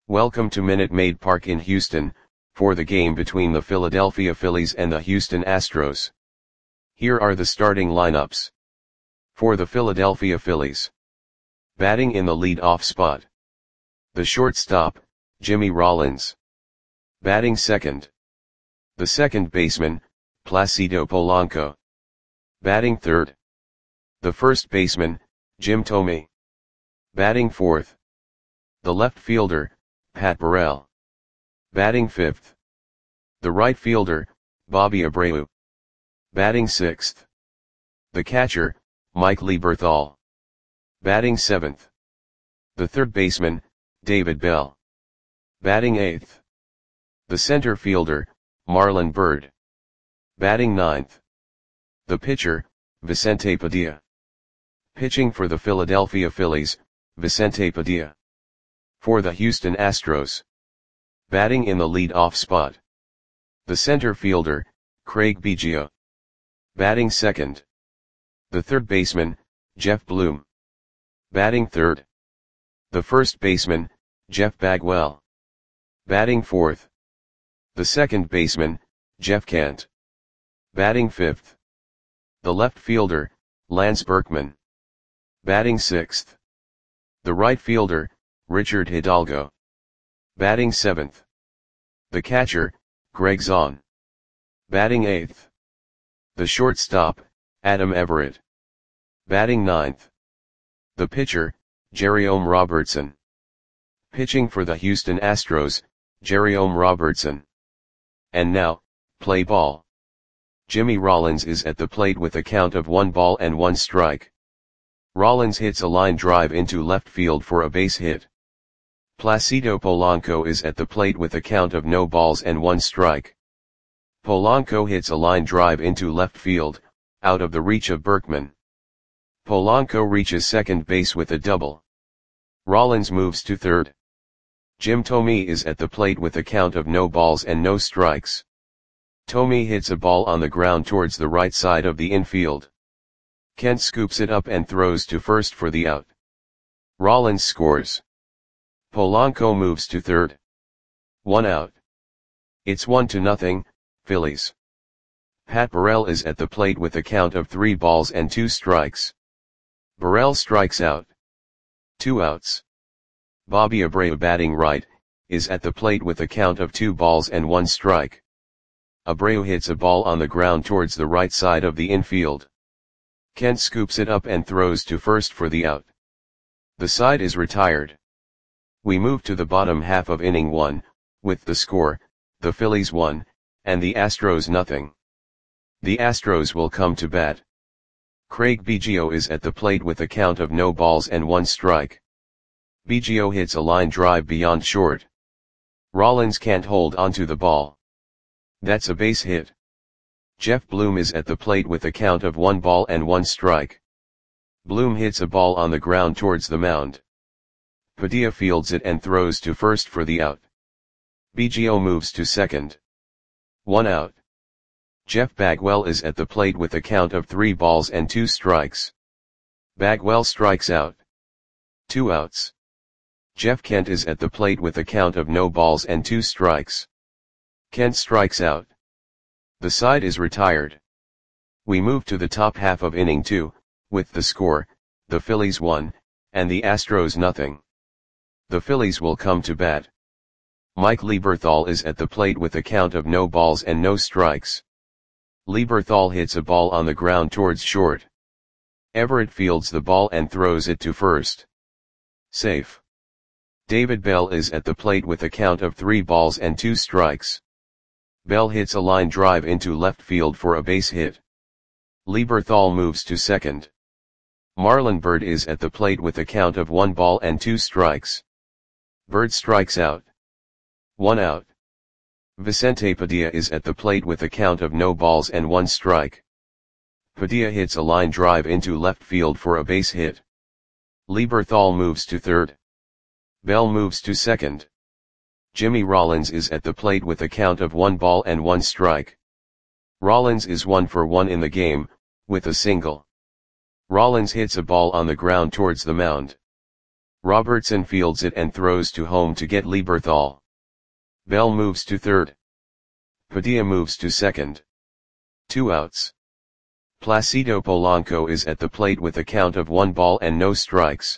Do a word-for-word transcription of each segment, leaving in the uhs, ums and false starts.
Welcome to Minute Maid Park in Houston, for the game between the Philadelphia Phillies and the Houston Astros. Here are the starting lineups. For the Philadelphia Phillies. Batting in the lead-off spot. The shortstop, Jimmy Rollins. Batting second. The second baseman, Placido Polanco. Batting third. The first baseman, Jim Thome. Batting fourth. The left fielder, Pat Burrell. Batting fifth. The right fielder, Bobby Abreu. Batting sixth. The catcher, Mike Lieberthal. Batting seventh. The third baseman, David Bell. Batting eighth. The center fielder, Marlon Byrd. Batting ninth. The pitcher, Vicente Padilla. Pitching for the Philadelphia Phillies, Vicente Padilla. For the Houston Astros. Batting in the lead-off spot. The center fielder, Craig Biggio. Batting second. The third baseman, Jeff Bloom. Batting third. The first baseman, Jeff Bagwell. Batting fourth. The second baseman, Jeff Kent. Batting fifth. The left fielder, Lance Berkman. Batting sixth. The right fielder, Richard Hidalgo. Batting seventh. The catcher, Greg Zahn. Batting eighth. The shortstop, Adam Everett. Batting ninth. The pitcher, Jerome Robertson. Pitching for the Houston Astros, Jerome Robertson. And now, play ball. Jimmy Rollins is at the plate with a count of one ball and one strike. Rollins hits a line drive into left field for a base hit. Placido Polanco is at the plate with a count of no balls and one strike. Polanco hits a line drive into left field, out of the reach of Berkman. Polanco reaches second base with a double. Rollins moves to third. Jim Thome is at the plate with a count of no balls and no strikes. Thome hits a ball on the ground towards the right side of the infield. Kent scoops it up and throws to first for the out. Rollins scores. Polanco moves to third. One out. It's one to nothing, Phillies. Pat Burrell is at the plate with a count of three balls and two strikes. Burrell strikes out. Two outs. Bobby Abreu, batting right, is at the plate with a count of two balls and one strike. Abreu hits a ball on the ground towards the right side of the infield. Kent scoops it up and throws to first for the out. The side is retired. We move to the bottom half of inning one, with the score, the Phillies one, and the Astros nothing. The Astros will come to bat. Craig Biggio is at the plate with a count of no balls and one strike. Biggio hits a line drive beyond short. Rollins can't hold onto the ball. That's a base hit. Jeff Bloom is at the plate with a count of one ball and one strike. Bloom hits a ball on the ground towards the mound. Padilla fields it and throws to first for the out. Biggio moves to second. One out. Jeff Bagwell is at the plate with a count of three balls and two strikes. Bagwell strikes out. Two outs. Jeff Kent is at the plate with a count of no balls and two strikes. Kent strikes out. The side is retired. We move to the top half of inning two, with the score, the Phillies one, and the Astros nothing. The Phillies will come to bat. Mike Lieberthal is at the plate with a count of no balls and no strikes. Lieberthal hits a ball on the ground towards short. Everett fields the ball and throws it to first. Safe. David Bell is at the plate with a count of three balls and two strikes. Bell hits a line drive into left field for a base hit. Lieberthal moves to second. Marlon Byrd is at the plate with a count of one ball and two strikes. Byrd strikes out. One out. Vicente Padilla is at the plate with a count of no balls and one strike. Padilla hits a line drive into left field for a base hit. Lieberthal moves to third. Bell moves to second. Jimmy Rollins is at the plate with a count of one ball and one strike. Rollins is one for one in the game, with a single. Rollins hits a ball on the ground towards the mound. Robertson fields it and throws to home to get Lieberthal. Bell moves to third. Padilla moves to second. Two outs. Placido Polanco is at the plate with a count of one ball and no strikes.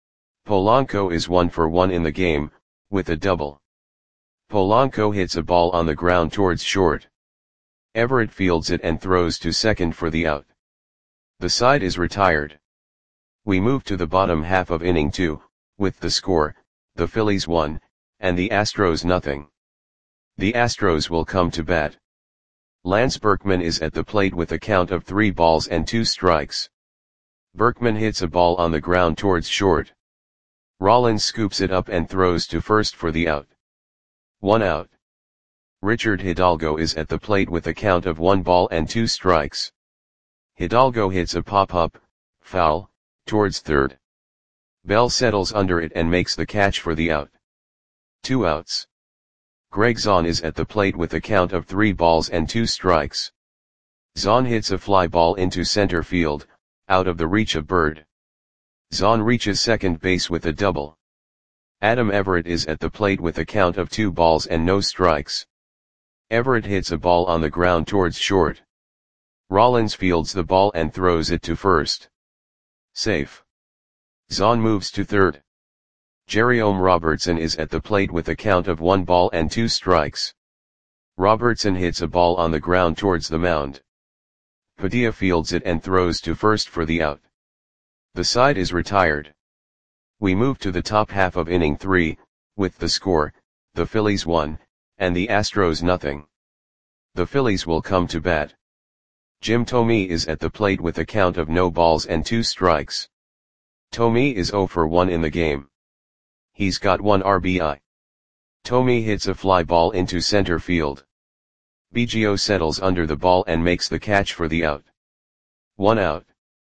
Polanco is one for one in the game, with a double. Polanco hits a ball on the ground towards short. Everett fields it and throws to second for the out. The side is retired. We move to the bottom half of inning two, with the score, the Phillies one, and the Astros nothing. The Astros will come to bat. Lance Berkman is at the plate with a count of three balls and two strikes. Berkman hits a ball on the ground towards short. Rollins scoops it up and throws to first for the out. One out. Richard Hidalgo is at the plate with a count of one ball and two strikes. Hidalgo hits a pop-up, foul, towards third. Bell settles under it and makes the catch for the out. Two outs. Greg Zahn is at the plate with a count of three balls and two strikes. Zahn hits a fly ball into center field, out of the reach of Bird. Zahn reaches second base with a double. Adam Everett is at the plate with a count of two balls and no strikes. Everett hits a ball on the ground towards short. Rollins fields the ball and throws it to first. Safe. Zahn moves to third. Jerome Robertson is at the plate with a count of one ball and two strikes. Robertson hits a ball on the ground towards the mound. Padilla fields it and throws to first for the out. The side is retired. We move to the top half of inning three, with the score, the Phillies one, and the Astros nothing. The Phillies will come to bat. Jim Thome is at the plate with a count of no balls and two strikes. Thome is zero for one in the game. He's got one R B I. Thome hits a fly ball into center field. Biggio settles under the ball and makes the catch for the out. One out.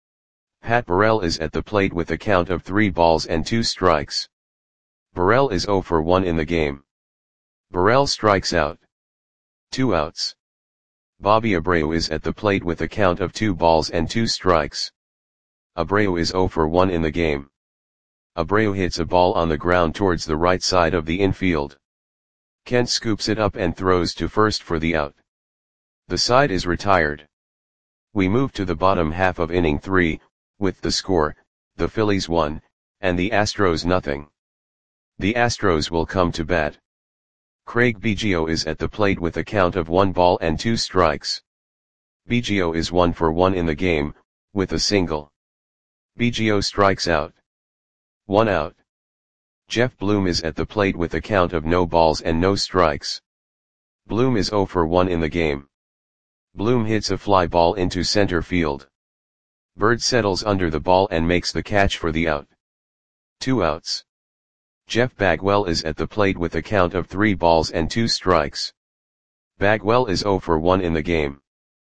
Pat Burrell is at the plate with a count of three balls and two strikes. Burrell is zero for one in the game. Burrell strikes out. Two outs. Bobby Abreu is at the plate with a count of two balls and two strikes. Abreu is zero for one in the game. Abreu hits a ball on the ground towards the right side of the infield. Kent scoops it up and throws to first for the out. The side is retired. We move to the bottom half of inning three, with the score, the Phillies one, and the Astros nothing. The Astros will come to bat. Craig Biggio is at the plate with a count of one ball and two strikes. Biggio is one for one in the game, with a single. Biggio strikes out. One out. Jeff Bloom is at the plate with a count of no balls and no strikes. Bloom is zero for one in the game. Bloom hits a fly ball into center field. Bird settles under the ball and makes the catch for the out. Two outs. Jeff Bagwell is at the plate with a count of three balls and two strikes. Bagwell is zero for one in the game.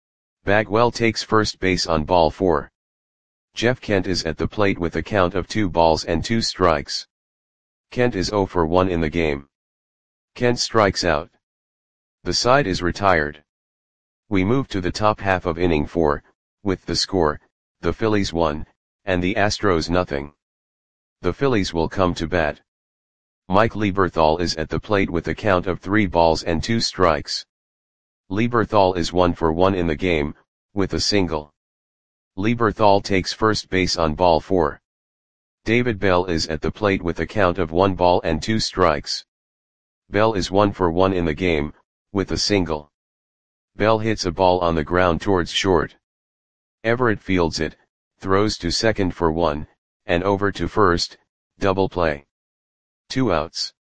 Bagwell takes first base on ball four. Jeff Kent is at the plate with a count of two balls and two strikes. Kent is zero for one in the game. Kent strikes out. The side is retired. We move to the top half of inning four, with the score, the Phillies one, and the Astros nothing. The Phillies will come to bat. Mike Lieberthal is at the plate with a count of three balls and two strikes. Lieberthal is one for one in the game, with a single. Lieberthal takes first base on ball four. David Bell is at the plate with a count of one ball and two strikes. Bell is one for one in the game, with a single. Bell hits a ball on the ground towards short. Everett fields it, throws to second for one, and over to first, double play. Two outs.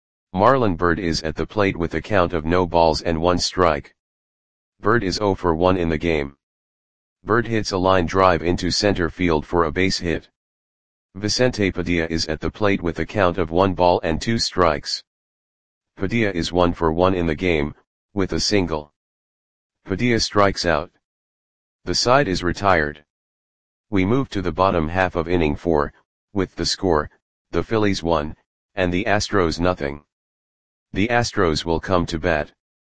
Marlon Byrd is at the plate with a count of no balls and one strike. Byrd is zero for one in the game. Byrd hits a line drive into center field for a base hit. Vicente Padilla is at the plate with a count of one ball and two strikes. Padilla is one for one in the game, with a single. Padilla strikes out. The side is retired. We move to the bottom half of inning four, with the score, the Phillies one, and the Astros nothing. The Astros will come to bat.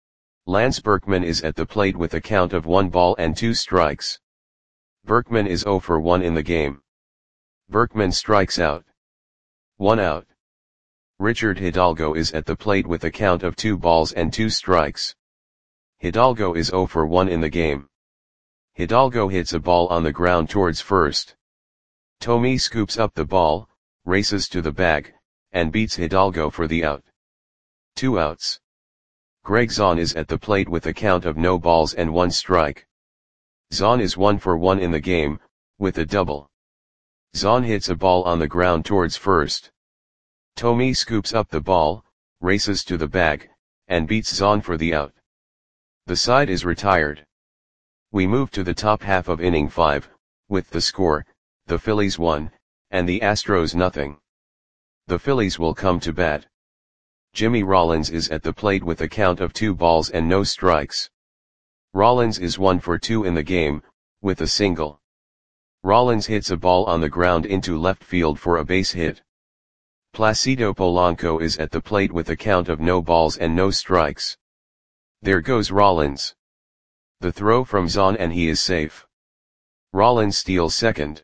Lance Berkman is at the plate with a count of one ball and two strikes. Berkman is zero for one in the game. Berkman strikes out. One out. Richard Hidalgo is at the plate with a count of two balls and two strikes. Hidalgo is zero for one in the game. Hidalgo hits a ball on the ground towards first. Tommy scoops up the ball, races to the bag, and beats Hidalgo for the out. Two outs. Greg Zahn is at the plate with a count of no balls and one strike. Zahn is one for one in the game, with a double. Zahn hits a ball on the ground towards first. Tommy scoops up the ball, races to the bag, and beats Zahn for the out. The side is retired. We move to the top half of inning five, with the score, the Phillies one, and the Astros nothing. The Phillies will come to bat. Jimmy Rollins is at the plate with a count of two balls and no strikes. Rollins is one for two in the game, with a single. Rollins hits a ball on the ground into left field for a base hit. Placido Polanco is at the plate with a count of no balls and no strikes. There goes Rollins. The throw from Zahn and he is safe. Rollins steals second.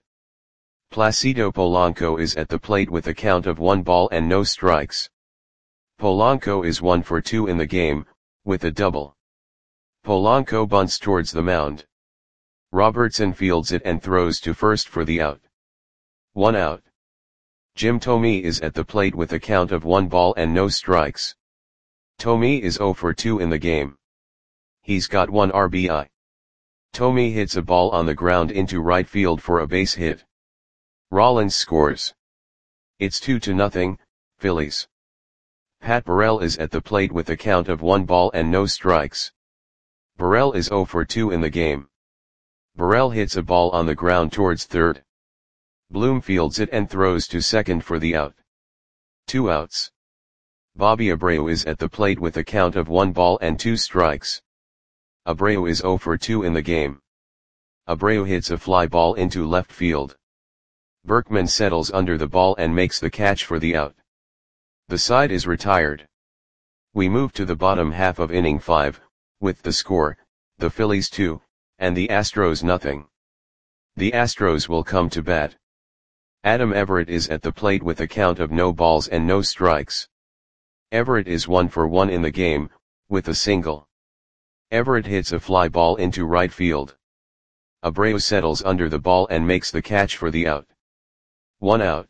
Placido Polanco is at the plate with a count of one ball and no strikes. Polanco is one for two in the game, with a double. Polanco bunts towards the mound. Robertson fields it and throws to first for the out. One out. Jim Thome is at the plate with a count of one ball and no strikes. Thome is zero for two in the game. He's got one R B I. Thome hits a ball on the ground into right field for a base hit. Rollins scores. It's two to nothing, Phillies. Pat Burrell is at the plate with a count of one ball and no strikes. Burrell is zero for two in the game. Burrell hits a ball on the ground towards third. Bloom fields it and throws to second for the out. Two outs. Bobby Abreu is at the plate with a count of one ball and two strikes. Abreu is zero for two in the game. Abreu hits a fly ball into left field. Berkman settles under the ball and makes the catch for the out. The side is retired. We move to the bottom half of inning five, with the score, the Phillies two, and the Astros nothing. The Astros will come to bat. Adam Everett is at the plate with a count of no balls and no strikes. Everett is one for one in the game, with a single. Everett hits a fly ball into right field. Abreu settles under the ball and makes the catch for the out. One out.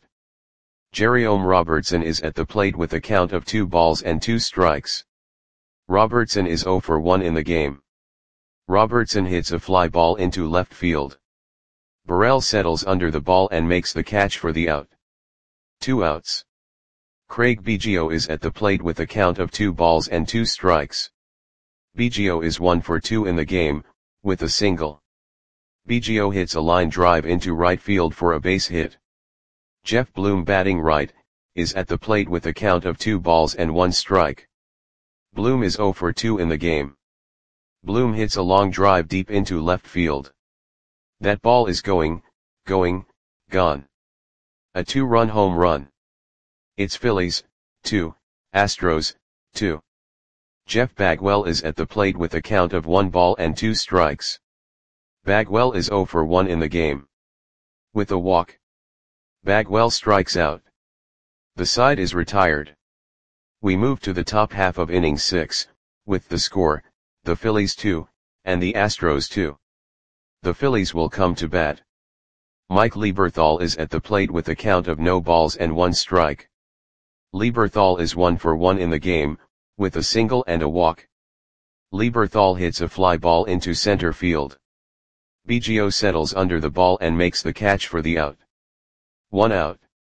Jerome Robertson is at the plate with a count of two balls and two strikes. Robertson is zero for one in the game. Robertson hits a fly ball into left field. Burrell settles under the ball and makes the catch for the out. Two outs. Craig Biggio is at the plate with a count of two balls and two strikes. Biggio is one for two in the game, with a single. Biggio hits a line drive into right field for a base hit. Jeff Bloom, batting right, is at the plate with a count of two balls and one strike. Bloom is zero for two in the game. Bloom hits a long drive deep into left field. That ball is going, going, gone. A two-run home run. It's Phillies, two, Astros, two. Jeff Bagwell is at the plate with a count of one ball and two strikes. Bagwell is zero for one in the game. With a walk. Bagwell strikes out. The side is retired. We move to the top half of inning six, with the score, the Phillies two, and the Astros two. The Phillies will come to bat. Mike Lieberthal is at the plate with a count of no balls and one strike. Lieberthal is one for one in the game, with a single and a walk. Lieberthal hits a fly ball into center field. Biggio settles under the ball and makes the catch for the out. One out.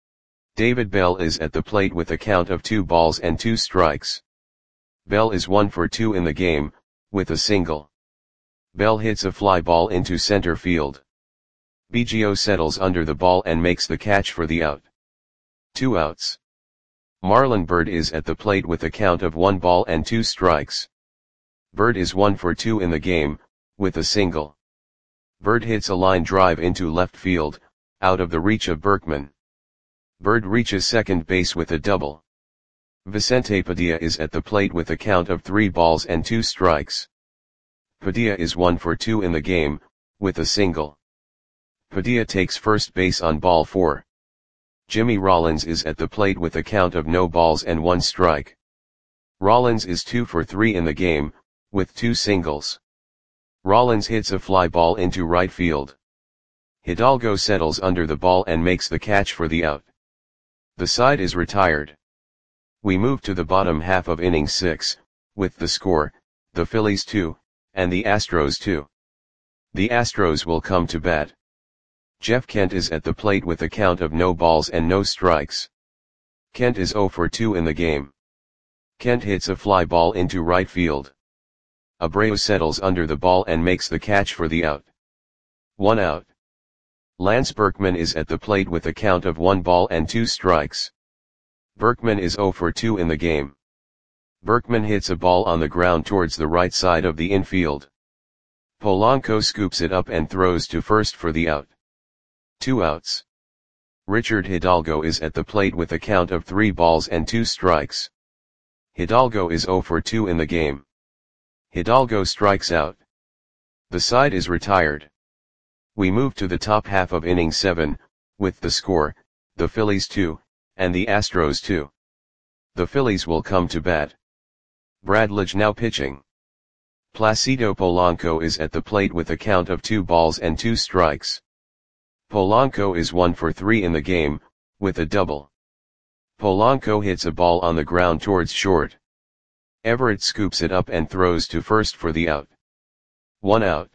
David Bell is at the plate with a count of two balls and two strikes. Bell is one for two in the game, with a single. Bell hits a fly ball into center field. Biggio settles under the ball and makes the catch for the out. Two outs. Marlon Byrd is at the plate with a count of one ball and two strikes. Byrd is one for two in the game, with a single. Byrd hits a line drive into left field, out of the reach of Berkman. Byrd reaches second base with a double. Vicente Padilla is at the plate with a count of three balls and two strikes. Padilla is one for two in the game, with a single. Padilla takes first base on ball four. Jimmy Rollins is at the plate with a count of no balls and one strike. Rollins is two for three in the game, with two singles. Rollins hits a fly ball into right field. Hidalgo settles under the ball and makes the catch for the out. The side is retired. We move to the bottom half of inning six, with the score, the Phillies two, and the Astros two. The Astros will come to bat. Jeff Kent is at the plate with a count of no balls and no strikes. Kent is zero for two in the game. Kent hits a fly ball into right field. Abreu settles under the ball and makes the catch for the out. One out. Lance Berkman is at the plate with a count of one ball and two strikes. Berkman is zero for two in the game. Berkman hits a ball on the ground towards the right side of the infield. Polanco scoops it up and throws to first for the out. Two outs. Richard Hidalgo is at the plate with a count of three balls and two strikes. Hidalgo is zero for two in the game. Hidalgo strikes out. The side is retired. We move to the top half of inning seven, with the score, the Phillies two, and the Astros two. The Phillies will come to bat. Brad Lidge now pitching. Placido Polanco is at the plate with a count of two balls and two strikes. Polanco is one for three in the game, with a double. Polanco hits a ball on the ground towards short. Everett scoops it up and throws to first for the out. One out.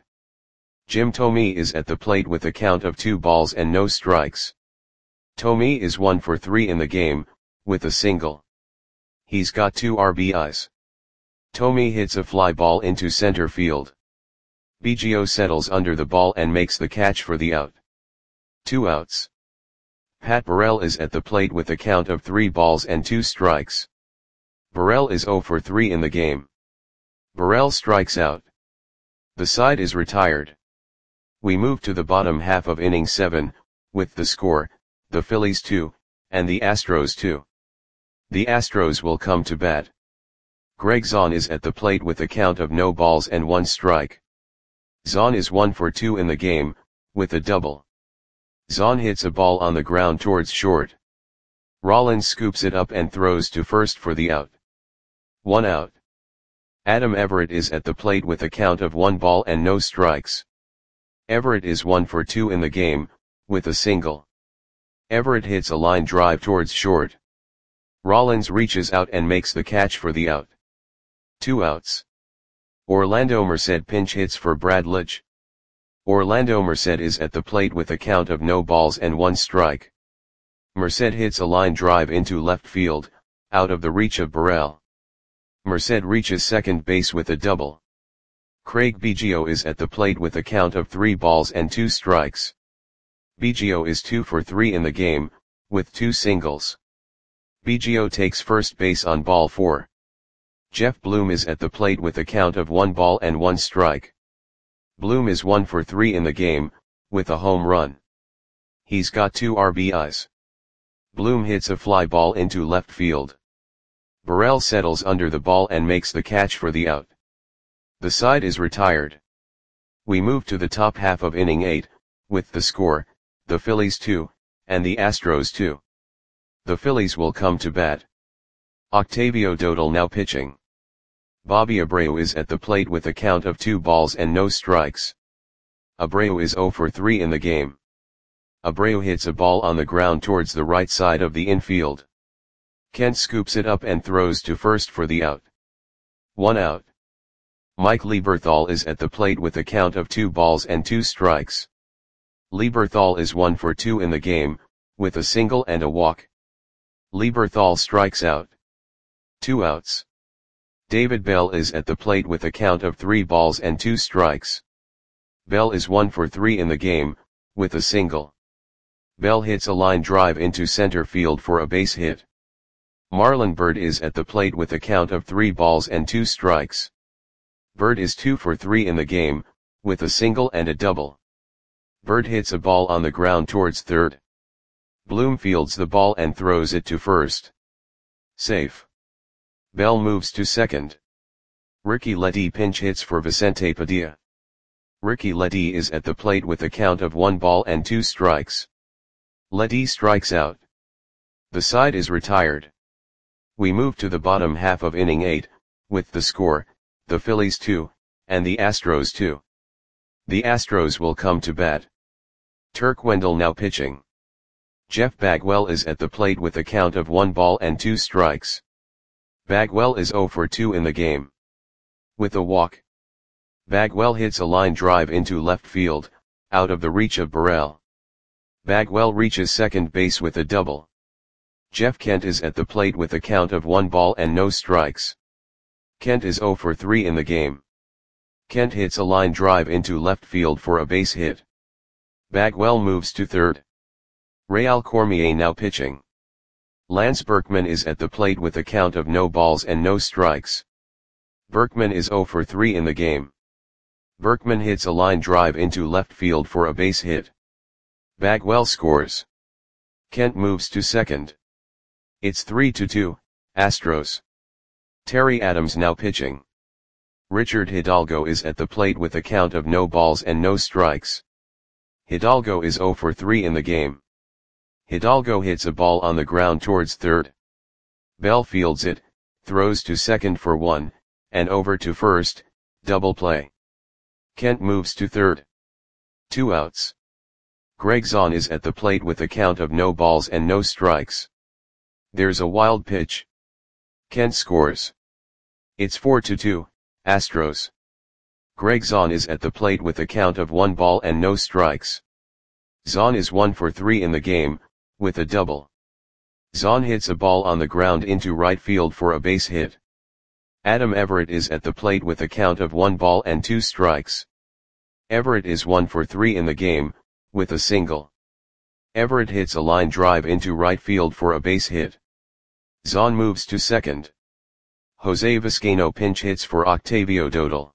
Jim Thome is at the plate with a count of two balls and no strikes. Thome is one for three in the game, with a single. He's got two R B Is. Thome hits a fly ball into center field. Biggio settles under the ball and makes the catch for the out. Two outs. Pat Burrell is at the plate with a count of three balls and two strikes. Burrell is zero for three in the game. Burrell strikes out. The side is retired. We move to the bottom half of inning seven, with the score, the Phillies two, and the Astros two. The Astros will come to bat. Greg Zahn is at the plate with a count of no balls and one strike. Zahn is one for two in the game, with a double. Zahn hits a ball on the ground towards short. Rollins scoops it up and throws to first for the out. One out. Adam Everett is at the plate with a count of one ball and no strikes. Everett is one for two in the game, with a single. Everett hits a line drive towards short. Rollins reaches out and makes the catch for the out. Two outs. Orlando Merced pinch hits for Brad Lidge. Orlando Merced is at the plate with a count of no balls and one strike. Merced hits a line drive into left field, out of the reach of Burrell. Merced reaches second base with a double. Craig Biggio is at the plate with a count of three balls and two strikes. Biggio is two for three in the game, with two singles. Biggio takes first base on ball four. Jeff Bloom is at the plate with a count of one ball and one strike. Bloom is one for three in the game, with a home run. He's got two R B Is. Bloom hits a fly ball into left field. Burrell settles under the ball and makes the catch for the out. The side is retired. We move to the top half of inning eight, with the score, the Phillies two, and the Astros two. The Phillies will come to bat. Octavio Dotel now pitching. Bobby Abreu is at the plate with a count of two balls and no strikes. Abreu is zero for three in the game. Abreu hits a ball on the ground towards the right side of the infield. Kent scoops it up and throws to first for the out. One out. Mike Lieberthal is at the plate with a count of two balls and two strikes. Lieberthal is one for two in the game, with a single and a walk. Lieberthal strikes out. Two outs. David Bell is at the plate with a count of three balls and two strikes. Bell is one for three in the game, with a single. Bell hits a line drive into center field for a base hit. Marlon Byrd is at the plate with a count of three balls and two strikes. Byrd is two for three in the game, with a single and a double. Byrd hits a ball on the ground towards third. Bloom fields the ball and throws it to first. Safe. Bell moves to second. Ricky Ledee pinch hits for Vicente Padilla. Ricky Ledee is at the plate with a count of one ball and two strikes. Ledee strikes out. The side is retired. We move to the bottom half of inning eight, with the score, the Phillies two, and the Astros two. The Astros will come to bat. Turk Wendell now pitching. Jeff Bagwell is at the plate with a count of one ball and two strikes. Bagwell is oh for two in the game. With a walk. Bagwell hits a line drive into left field, out of the reach of Burrell. Bagwell reaches second base with a double. Jeff Kent is at the plate with a count of one ball and no strikes. Kent is oh for three in the game. Kent hits a line drive into left field for a base hit. Bagwell moves to third. Real Cormier now pitching. Lance Berkman is at the plate with a count of no balls and no strikes. Berkman is oh for three in the game. Berkman hits a line drive into left field for a base hit. Bagwell scores. Kent moves to second. It's three to two, Astros. Terry Adams now pitching. Richard Hidalgo is at the plate with a count of no balls and no strikes. Hidalgo is oh for three in the game. Hidalgo hits a ball on the ground towards third. Bell fields it, throws to second for one, and over to first, double play. Kent moves to third. Two outs. Greg Zahn is at the plate with a count of no balls and no strikes. There's a wild pitch. Kent scores. It's four to two, Astros. Greg Zahn is at the plate with a count of one ball and no strikes. Zahn is one for three in the game, with a double. Zahn hits a ball on the ground into right field for a base hit. Adam Everett is at the plate with a count of one ball and two strikes. Everett is one for three in the game, with a single. Everett hits a line drive into right field for a base hit. Zahn moves to second. Jose Vizcaino pinch hits for Octavio Dodal.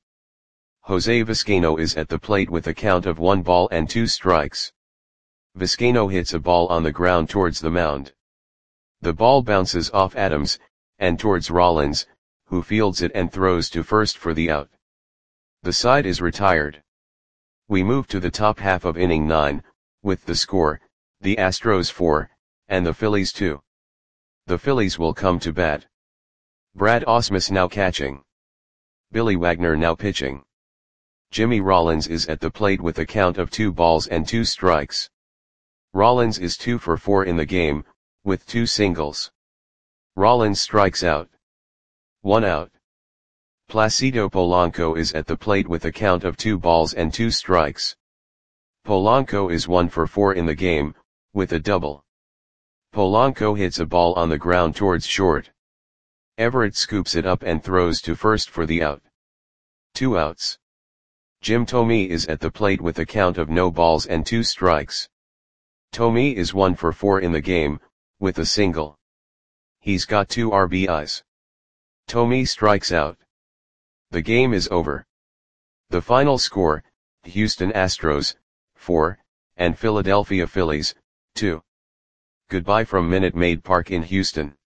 Jose Vizcaino is at the plate with a count of one ball and two strikes. Vizcaino hits a ball on the ground towards the mound. The ball bounces off Adams, and towards Rollins, who fields it and throws to first for the out. The side is retired. We move to the top half of inning nine, with the score, the Astros four, and the Phillies two. The Phillies will come to bat. Brad Ausmus now catching. Billy Wagner now pitching. Jimmy Rollins is at the plate with a count of two balls and two strikes. Rollins is two for four in the game, with two singles. Rollins strikes out. One out. Placido Polanco is at the plate with a count of two balls and two strikes. Polanco is one for four in the game, with a double. Polanco hits a ball on the ground towards short. Everett scoops it up and throws to first for the out. Two outs. Jim Thome is at the plate with a count of no balls and two strikes. Thome is one for four in the game, with a single. He's got two R B Is. Thome strikes out. The game is over. The final score, Houston Astros, four, and Philadelphia Phillies, two. Goodbye from Minute Maid Park in Houston.